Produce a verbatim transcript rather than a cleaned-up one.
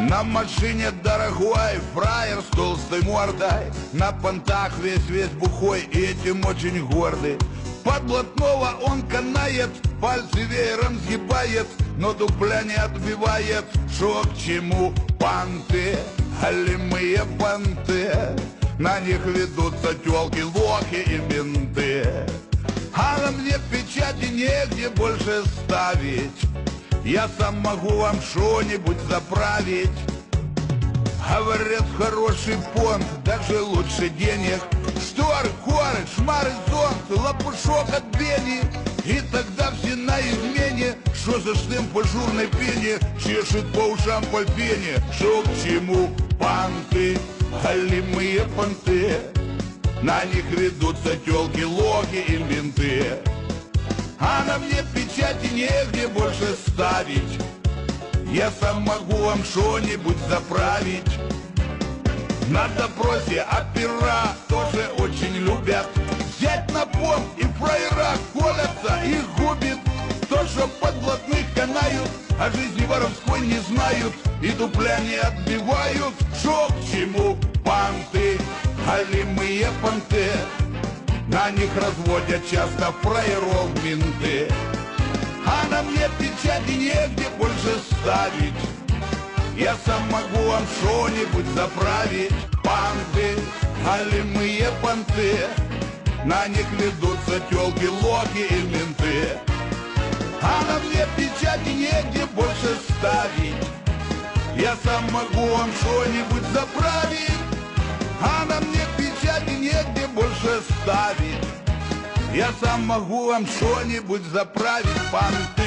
На машине дорогой фраер с толстой мордой, на понтах весь-весь бухой и этим очень гордый. Под блатного он канает, пальцы веером сгибает, но дупля не отбивает. Шо к чему? Панты, голимые понты, на них ведутся тёлки, лохи и менты. А на мне печати негде больше ставить, я сам могу вам что-нибудь заправить. Говорят, хороший понт, даже лучше денег. Штор, коры, шмары, зонт, лопушок от бени. И тогда все на измене. Что за штемп ажурной пене чешет по ушам по пене? Шо к чему? Панты, голимые понты, на них ведутся тёлки, лохи и менты. А на мне печати негде больше ставить, я сам могу вам что-нибудь заправить. На допросе опера тоже очень любят взять на понт, и фраера колятся, их губит то, что под блатных канают, а жизни воровской не знают и дупля не отбивают. Шо к чему? Панты, голимые понты, на них разводят часто фраеров менты. А на мне печати негде больше ставить, я сам могу вам что-нибудь заправить. Панты, голимые понты, на них ведутся тёлки, лохи и менты. А на мне печати негде больше ставить, я сам могу вам что-нибудь заправить. А на мне печати негде больше ставить, я сам могу вам что-нибудь заправить. Панты.